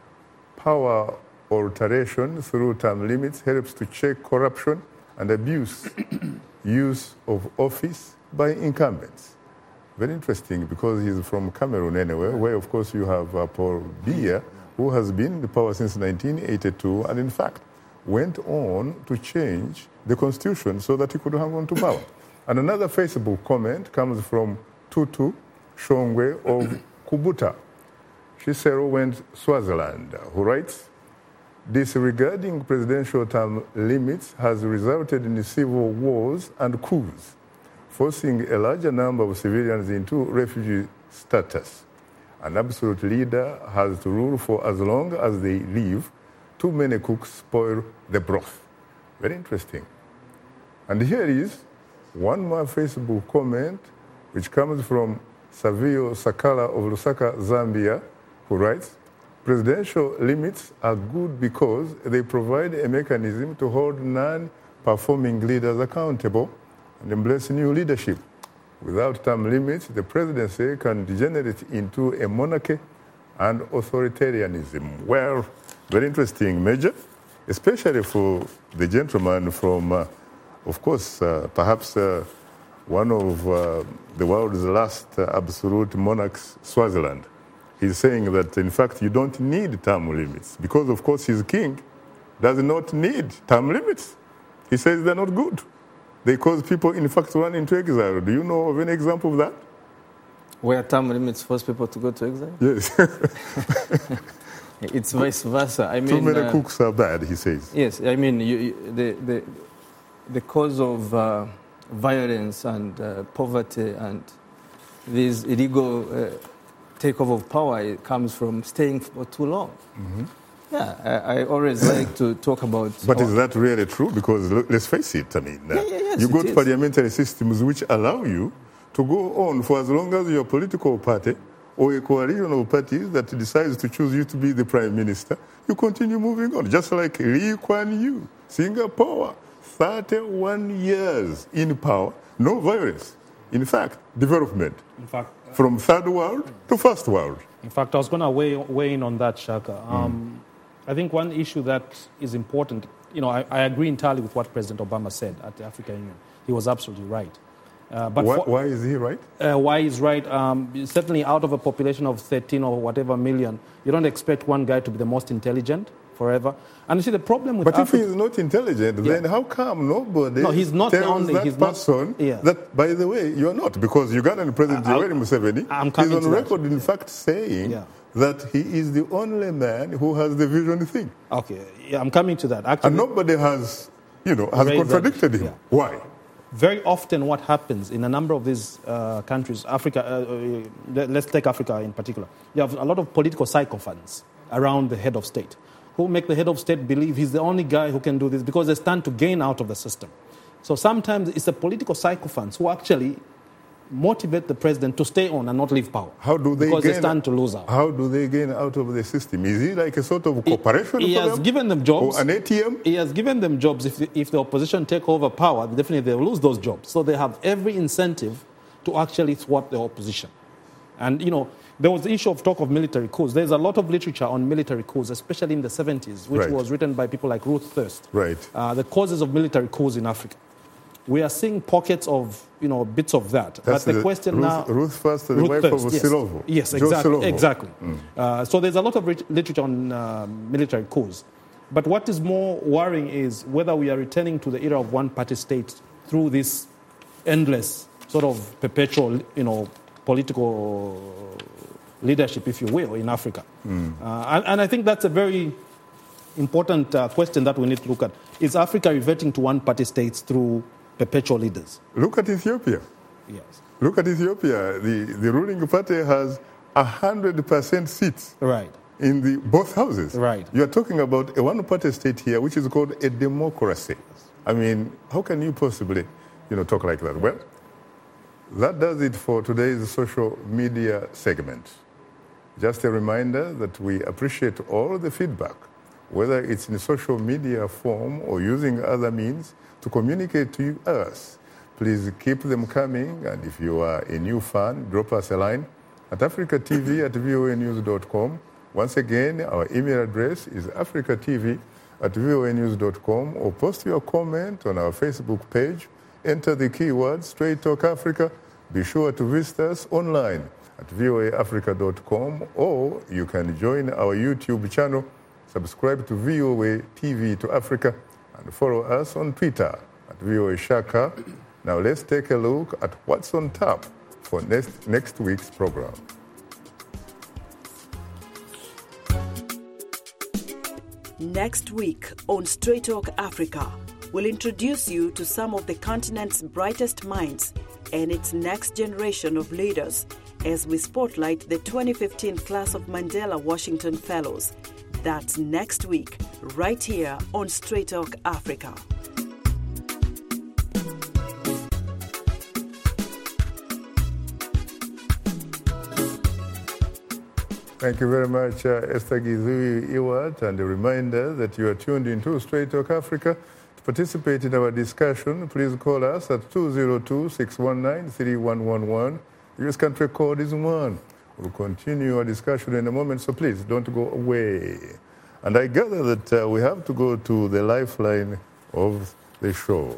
Power alteration through term limits helps to check corruption and abuse use of office by incumbents. Very interesting, because he's from Cameroon anyway, where, of course, you have uh, Paul Biya, who has been in the power since nineteen eighty-two, and in fact went on to change the constitution so that he could hang on to power. And another Facebook comment comes from Tutu Shongwe of Kubuta, Shisero went Swaziland, who writes, disregarding presidential term limits has resulted in civil wars and coups, forcing a larger number of civilians into refugee status. An absolute leader has to rule for as long as they live. Too many cooks spoil the broth. Very interesting. And here is one more Facebook comment, which comes from Savio Sakala of Lusaka, Zambia, who writes, presidential limits are good because they provide a mechanism to hold non-performing leaders accountable and embrace new leadership. Without term limits, the presidency can degenerate into a monarchy and authoritarianism. Well, very interesting, Major, especially for the gentleman from, uh, of course, uh, perhaps uh, one of uh, the world's last uh, absolute monarchs, Swaziland. He's saying that, in fact, you don't need term limits because, of course, his king does not need term limits. He says they're not good. They cause people, in fact, run into exile. Do you know of any example of that? Where term limits force people to go to exile? Yes. It's vice versa. I mean, too many uh, cooks are bad, he says. Yes, I mean, you, you, the, the, the cause of uh, violence and uh, poverty and this illegal uh, takeover of power, it comes from staying for too long. Mm-hmm. Yeah, I, I always like to talk about... But is that really true? Because look, let's face it, I mean, uh, yeah, yeah, yes, you got is. parliamentary systems which allow you to go on for as long as your political party or a coalition of parties that decides to choose you to be the prime minister, you continue moving on. Just like Lee Kuan Yew, Singapore, thirty-one years in power, no violence. In fact, development. In fact, from third world to first world. In fact, I was going to weigh, weigh in on that, Shaka. Um, mm. I think one issue that is important, you know, I, I agree entirely with what President Obama said at the African Union. He was absolutely right. Uh, but why, for, why is he right? Uh, why he's right? Um, certainly out of a population of thirteen or whatever million, you don't expect one guy to be the most intelligent forever. And you see, the problem with But Africa, if he's not intelligent, yeah. then how come nobody no, he's not tells only, that he's person not, yeah. that, by the way, you're not? Because Ugandan President I'll, Yoweri Museveni I'm is on record, that. in fact, saying yeah. that he is the only man who has the vision thing. Okay, yeah, I'm coming to that. Actually, and nobody has, you know, has contradicted that. him. Yeah. Why? Very often what happens in a number of these uh, countries, Africa, uh, uh, let's take Africa in particular, you have a lot of political sycophants around the head of state who make the head of state believe he's the only guy who can do this because they stand to gain out of the system. So sometimes it's the political sycophants who actually motivate the president to stay on and not leave power. How do they because gain, they stand to lose out. How do they gain out of the system? Is he like a sort of cooperation He, he for has them? given them jobs. Or an A T M? He has given them jobs. If the, if the opposition take over power, definitely they'll lose those jobs. So they have every incentive to actually thwart the opposition. And, you know, there was the issue of talk of military coups. There's a lot of literature on military coups, especially in the seventies, which right. was written by people like Ruth Thirst. Right. Uh, the causes of military coups in Africa. We are seeing pockets of, you know, bits of that. That's but the, the question Ruth, now... Ruth First, the Ruth wife Thirst, of yes. Silovo. Yes, exactly. Silovo. exactly. Mm. Uh, so there's a lot of rit- literature on uh, military coups. But what is more worrying is whether we are returning to the era of one-party state through this endless sort of perpetual, you know, political leadership, if you will, in Africa. Mm. Uh, and, and I think that's a very important uh, question that we need to look at. Is Africa reverting to one-party states through perpetual leaders? Look at Ethiopia. Yes. Look at Ethiopia. The, the ruling party has one hundred percent seats. Right. In the both houses. Right. You are talking about a one-party state here, which is called a democracy. I mean, how can you possibly, you know, talk like that? Well, that does it for today's social media segment. Just a reminder that we appreciate all the feedback, whether it's in social media form or using other means to communicate to us. Please keep them coming, and if you are a new fan, drop us a line at africatv at voa news dot com. Once again, our email address is africatv at voa news dot com, or post your comment on our Facebook page. Enter the keyword Straight Talk Africa. Be sure to visit us online at voa africa dot com, or you can join our YouTube channel, subscribe to V O A T V to Africa, and follow us on Twitter at V O A Shaka. Now let's take a look at what's on tap for next, next week's program. Next week on Straight Talk Africa, we'll introduce you to some of the continent's brightest minds and its next generation of leaders as we spotlight the twenty fifteen class of Mandela Washington Fellows. That's next week, right here on Straight Talk Africa. Thank you very much, uh, Esther Gizui Iwat, and a reminder that you are tuned into Straight Talk Africa. To participate in our discussion, please call us at two zero two, six one nine, three one one one. The U S country code is one. We'll continue our discussion in a moment, so please don't go away. And I gather that uh, we have to go to the lifeline of the show.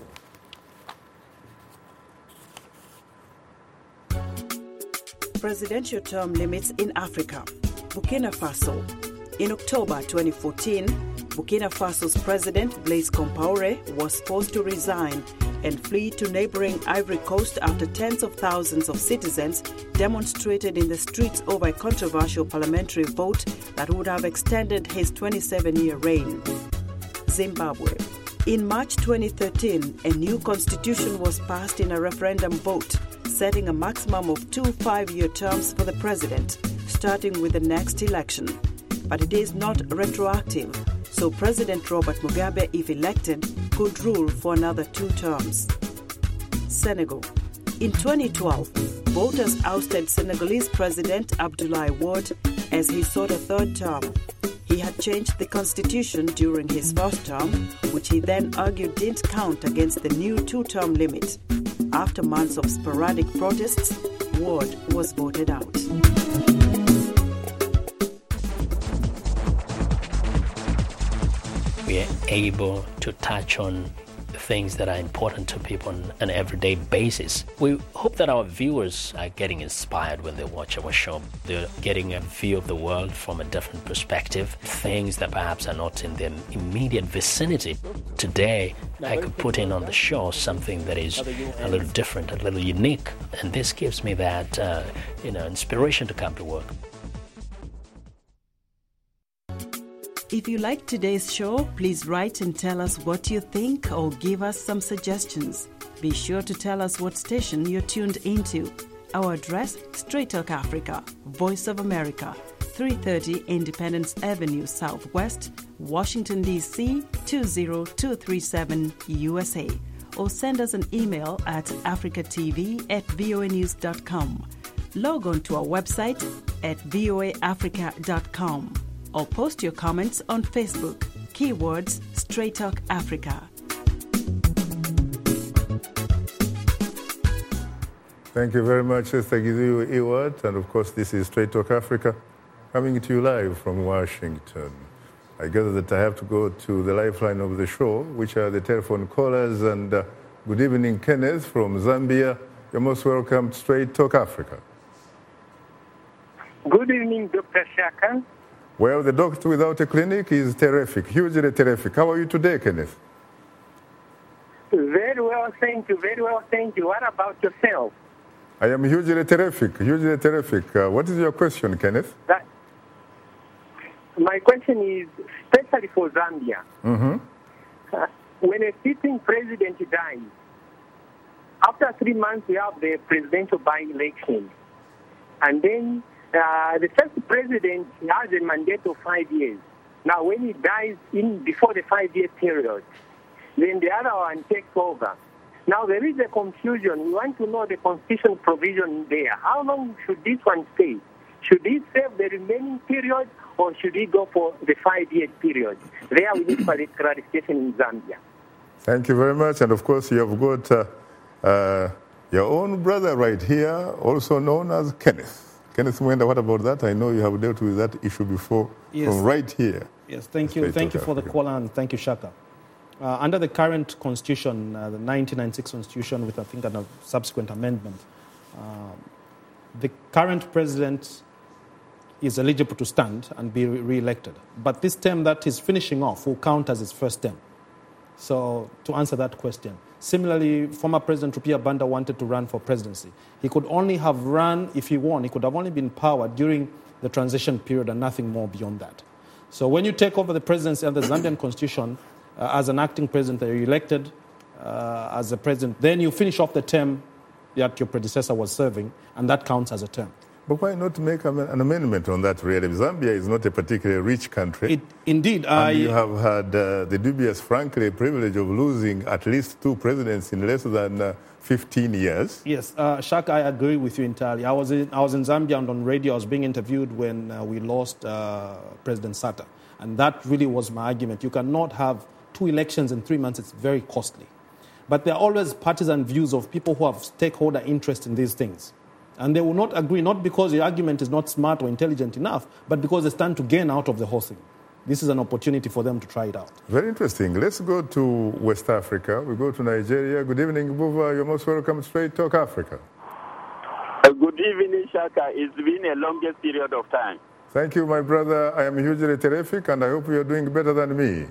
Presidential term limits in Africa. Burkina Faso. In October twenty fourteen, Burkina Faso's president, Blaise Compaoré, was forced to resign and flee to neighboring Ivory Coast after tens of thousands of citizens demonstrated in the streets over a controversial parliamentary vote that would have extended his twenty-seven-year reign. Zimbabwe. In March twenty thirteen, a new constitution was passed in a referendum vote, setting a maximum of two five-year terms for the president, starting with the next election. But it is not retroactive, so President Robert Mugabe, if elected, could rule for another two terms. Senegal. In twenty twelve, voters ousted Senegalese President Abdoulaye Wade as he sought a third term. He had changed the constitution during his first term, which he then argued didn't count against the new two-term limit. After months of sporadic protests, Wade was voted out. We are able to touch on things that are important to people on an everyday basis. We hope that our viewers are getting inspired when they watch our show. They're getting a view of the world from a different perspective, things that perhaps are not in their immediate vicinity. Today, I could put in on the show something that is a little different, a little unique, and this gives me that uh, you know, inspiration to come to work. If you like today's show, please write and tell us what you think or give us some suggestions. Be sure to tell us what station you're tuned into. Our address, Straight Talk Africa, Voice of America, three thirty Independence Avenue Southwest, Washington, D C two zero two three seven, U S A. Or send us an email at africatv at voanews dot com. Log on to our website at voa africa dot com. Or post your comments on Facebook. Keywords Straight Talk Africa. Thank you very much, Sister Gizu Iwat. And of course, this is Straight Talk Africa, coming to you live from Washington. I gather that I have to go to the lifeline of the show, which are the telephone callers. And uh, good evening, Kenneth from Zambia. You're most welcome to Straight Talk Africa. Good evening, Doctor Shaka. Well, the Doctor Without a Clinic is terrific, hugely terrific. How are you today, Kenneth? Very well, thank you. Very well, thank you. What about yourself? I am hugely terrific, hugely terrific. Uh, what is your question, Kenneth? That, my question is, especially for Zambia, mm-hmm. uh, when a sitting president dies, after three months we have the presidential by-election, and then Uh, the first president has a mandate of five years. Now, when he dies in before the five-year period, then the other one takes over. Now, there is a confusion. We want to know the constitutional provision there. How long should this one stay? Should he serve the remaining period, or should he go for the five-year period? There we need clarification in Zambia. Thank you very much. And, of course, you have got uh, uh, your own brother right here, also known as Kenneth. Kenneth Mwenda, what about that? I know you have dealt with that issue before, yes. from right here. Yes, thank you. Thank you for the call, and thank you, Shaka. Uh, under the current constitution, uh, the nineteen ninety-six constitution, with I think a subsequent amendment, uh, the current president is eligible to stand and be re-elected. But this term that is finishing off will count as his first term. So to answer that question, similarly, former President Rupia Banda wanted to run for presidency. He could only have run, if he won, he could have only been powered during the transition period and nothing more beyond that. So when you take over the presidency under the Zambian constitution, uh, as an acting president, you're elected uh, as a president, then you finish off the term that your predecessor was serving, and that counts as a term. But why not make an amendment on that, really? Zambia is not a particularly rich country. It, indeed. And I, you have had uh, the dubious, frankly, privilege of losing at least two presidents in less than uh, fifteen years. Yes, uh, Shaka, I agree with you entirely. I was in, I was in Zambia and on radio. I was being interviewed when uh, we lost uh, President Sata. And that really was my argument. You cannot have two elections in three months. It's very costly. But there are always partisan views of people who have stakeholder interest in these things. And they will not agree, not because the argument is not smart or intelligent enough, but because they stand to gain out of the whole thing. This is an opportunity for them to try it out. Very interesting. Let's go to West Africa. We go to Nigeria. Good evening, Buva. You're most welcome to Straight Talk Africa. Uh, good evening, Shaka. It's been a longest period of time. Thank you, my brother. I am hugely terrific, and I hope you're doing better than me.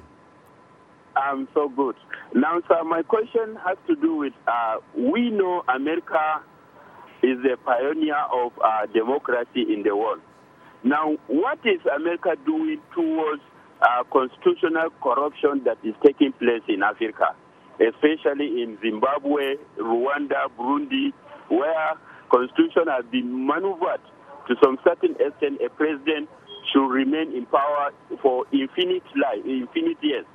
I'm so good. Now, sir, my question has to do with, uh, we know America is the pioneer of uh, democracy in the world. Now, what is America doing towards uh, constitutional corruption that is taking place in Africa, especially in Zimbabwe, Rwanda, Burundi, where constitution has been maneuvered to some certain extent? A president should remain in power for infinite life, infinite years.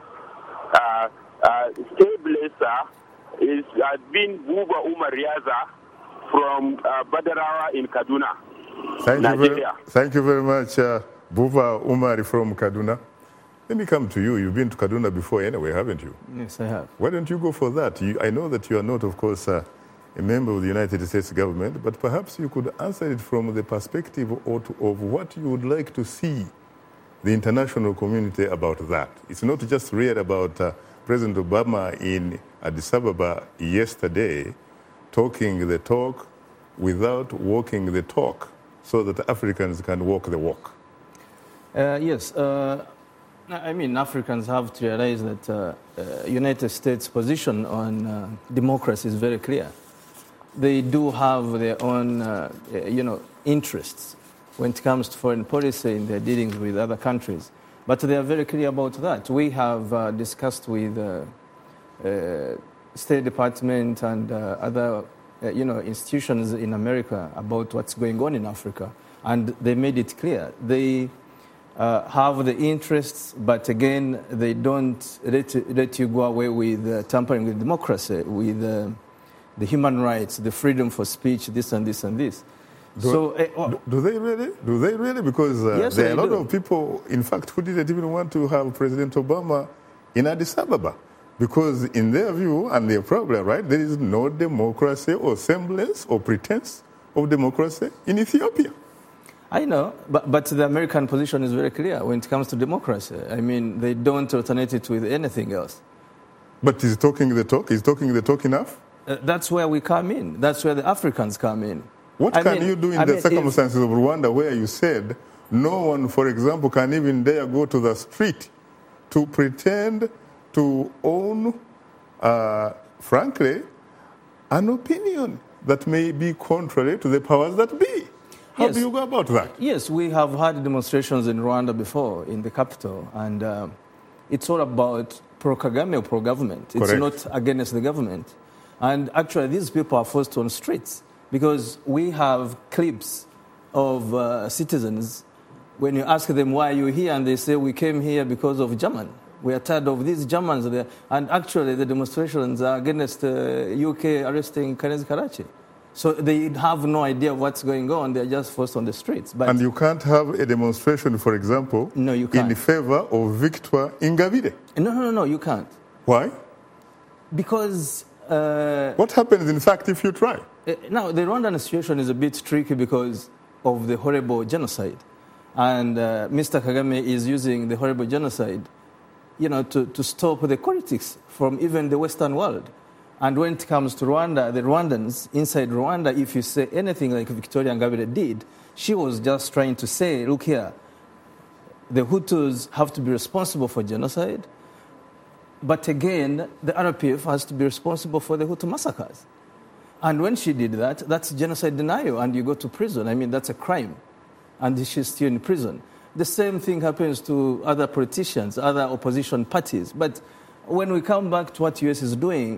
Uh, uh, State Blesser is has been Buba Umar Riaza from uh, Badarawa in Kaduna, Thank Nigeria. you very, thank you very much, uh, Buva Umar from Kaduna. Let me come to you. You've been to Kaduna before anyway, haven't you? Yes, I have. Why don't you go for that? You, I know that you are not, of course, uh, a member of the United States government, but perhaps you could answer it from the perspective of, of what you would like to see the international community about that. It's not just read about uh, President Obama in Addis Ababa yesterday, talking the talk without walking the talk, so that Africans can walk the walk. Uh, yes, uh, I mean, Africans have to realize that uh, uh, United States' position on uh, democracy is very clear. They do have their own, uh, you know, interests when it comes to foreign policy in their dealings with other countries. But they are very clear about that. We have uh, discussed with uh, uh, State Department and uh, other, uh, you know, institutions in America about what's going on in Africa, and they made it clear. They uh, have the interests, but again, they don't let, let you go away with uh, tampering with democracy, with uh, the human rights, the freedom for speech, this and this and this. Do, so, uh, oh, do, do they really? Do they really? Because uh, yes, there are a lot do. of people, in fact, who didn't even want to have President Obama in Addis Ababa. Because in their view and their problem, right, there is no democracy or semblance or pretense of democracy in Ethiopia. I know, but, but the American position is very clear when it comes to democracy. I mean, they don't alternate it with anything else. But is talking the talk? Is talking the talk enough? Uh, that's where we come in. That's where the Africans come in. What I can mean, you do in I the mean, circumstances of Rwanda where you said no one, for example, can even dare go to the street to pretend to own, uh, frankly, an opinion that may be contrary to the powers that be? How yes. do you go about that? Yes, we have had demonstrations in Rwanda before, in the capital, and uh, it's all about pro-Kagame or pro-government. It's Correct. not against the government. And actually, these people are forced on streets because we have clips of uh, citizens. When you ask them, why are you here? And they say, we came here because of German. We are tired of these Germans there. And actually, the demonstrations are against uh, U K arresting Kenneth Karachi. So they have no idea what's going on. They're just forced on the streets. But and you can't have a demonstration, for example, no, you can't. in favor of Victor Ingabire. No, no, no, you can't. Why? Because... Uh, what happens, in fact, if you try? Uh, now, the Rwandan situation is a bit tricky because of the horrible genocide. And uh, Mister Kagame is using the horrible genocide, you know, to, to stop the politics from even the Western world. And when it comes to Rwanda, the Rwandans, inside Rwanda, if you say anything like Victoria Ingabire did, she was just trying to say, look here, the Hutus have to be responsible for genocide, but again, the R P F has to be responsible for the Hutu massacres. And when she did that, that's genocide denial, and you go to prison. I mean, that's a crime. And she's still in prison. The same thing happens to other politicians, other opposition parties. But when we come back to what U S is doing,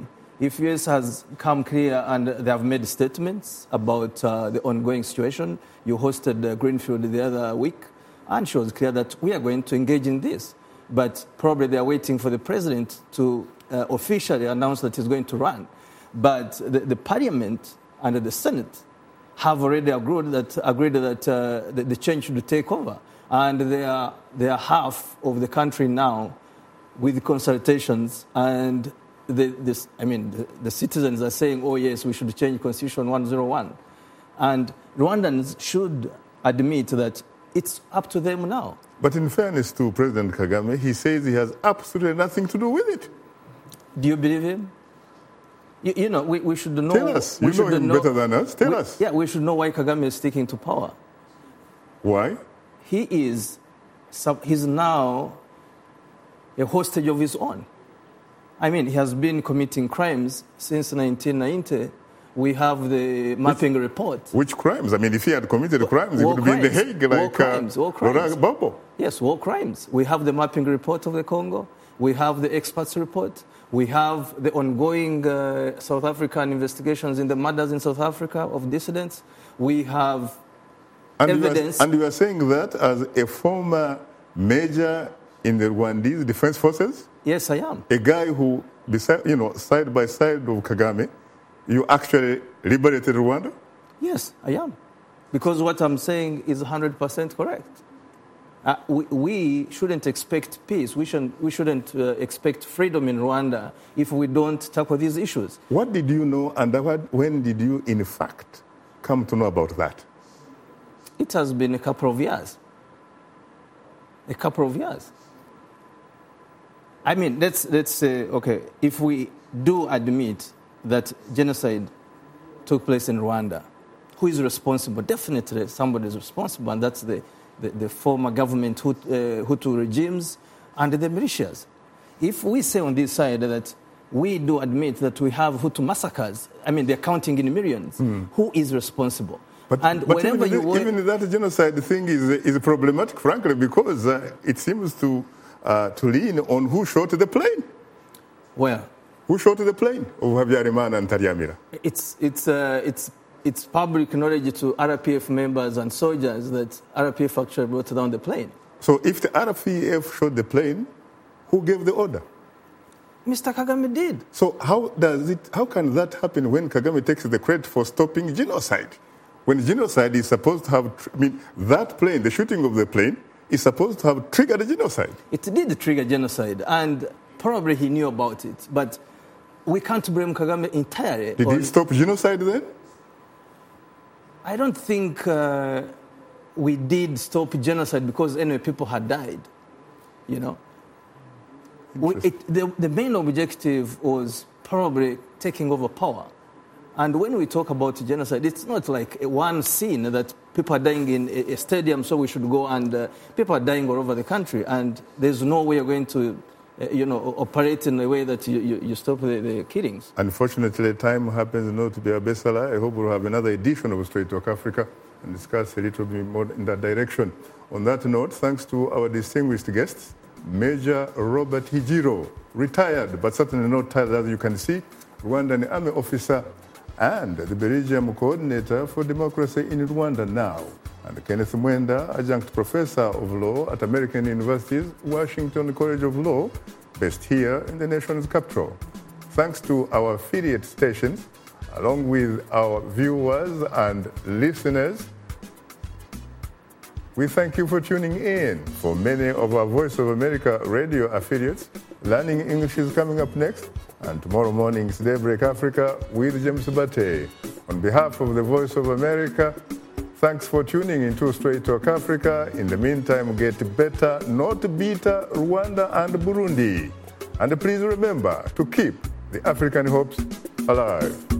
if U S has come clear and they have made statements about uh, the ongoing situation, you hosted uh, Greenfield the other week, and she was clear that we are going to engage in this. But probably they are waiting for the president to uh, officially announce that he's going to run. But the, the parliament and the Senate have already agreed that, agreed that uh, the, the change should take over. And they are, they are half of the country now with consultations, and the, this, I mean, the, the citizens are saying, oh, yes, we should change Constitution one oh one. And Rwandans should admit that it's up to them now. But in fairness to President Kagame, he says he has absolutely nothing to do with it. Do you believe him? You, you know, we, we should know... Tell us. You know him know, better than us. Tell we, us. Yeah, we should know why Kagame is sticking to power. Why? He is... He's now a hostage of his own. I mean, he has been committing crimes since nineteen ninety. We have the mapping which, report. Which crimes? I mean, if he had committed crimes, he would crimes. be in The Hague like war crimes, uh, war crimes. Laurent Gbagbo. Yes, war crimes. We have the mapping report of the Congo. We have the experts report. We have the ongoing uh, South African investigations in the murders in South Africa of dissidents. We have and evidence. You are, and you are saying that as a former major in the Rwandese Defense Forces? Yes, I am. A guy who, beside, you know, side by side of Kagame, you actually liberated Rwanda? Yes, I am. Because what I'm saying is one hundred percent correct. Uh, we, we shouldn't expect peace. We shouldn't, we shouldn't uh, expect freedom in Rwanda if we don't tackle these issues. What did you know and what, when did you, in fact, come to know about that? It has been a couple of years. A couple of years. I mean, let's, let's say, okay, if we do admit that genocide took place in Rwanda, who is responsible? Definitely somebody is responsible, and that's the, the, the former government Hut, uh, Hutu regimes and the militias. If we say on this side that we do admit that we have Hutu massacres, I mean, they're counting in millions, mm. who is responsible? But, and but whenever even, you work, even that genocide thing is, is problematic, frankly, because uh, it seems to, uh, to lean on who shot the plane. Where? Who shot the plane of Habyarimana and Ntaryamira? It's, it's, uh, it's, it's public knowledge to R P F members and soldiers that R P F actually brought down the plane. So if the R P F shot the plane, who gave the order? Mister Kagame did. So how, does it, how can that happen when Kagame takes the credit for stopping genocide? When genocide is supposed to have, I mean, that plane, the shooting of the plane, is supposed to have triggered a genocide. It did trigger genocide, and probably he knew about it. But we can't blame Kagame entirely. Did he stop genocide then? I don't think uh, we did stop genocide because anyway people had died, you know. We, it, the, the main objective was probably taking over power. And when we talk about genocide, it's not like one scene that people are dying in a, a stadium, so we should go and uh, people are dying all over the country, and there's no way you're going to, uh, you know, operate in a way that you, you, you stop the, the killings. Unfortunately, time happens not to be our best ally. I hope we'll have another edition of Straight Talk Africa and discuss a little bit more in that direction. On that note, thanks to our distinguished guests, Major Robert Higiro, retired, but certainly not tired, as you can see, Rwandan Army officer, and the Belgium coordinator for democracy in Rwanda now, and Kenneth Mwenda, adjunct professor of law at American University's Washington College of Law, based here in the nation's capital. Thanks to our affiliate stations, along with our viewers and listeners, we thank you for tuning in. For many of our Voice of America radio affiliates, Learning English is coming up next, and tomorrow morning's Daybreak Africa with James Bate. On behalf of the Voice of America, thanks for tuning into Straight Talk Africa. In the meantime, get better, not bitter, Rwanda and Burundi. And please remember to keep the African hopes alive.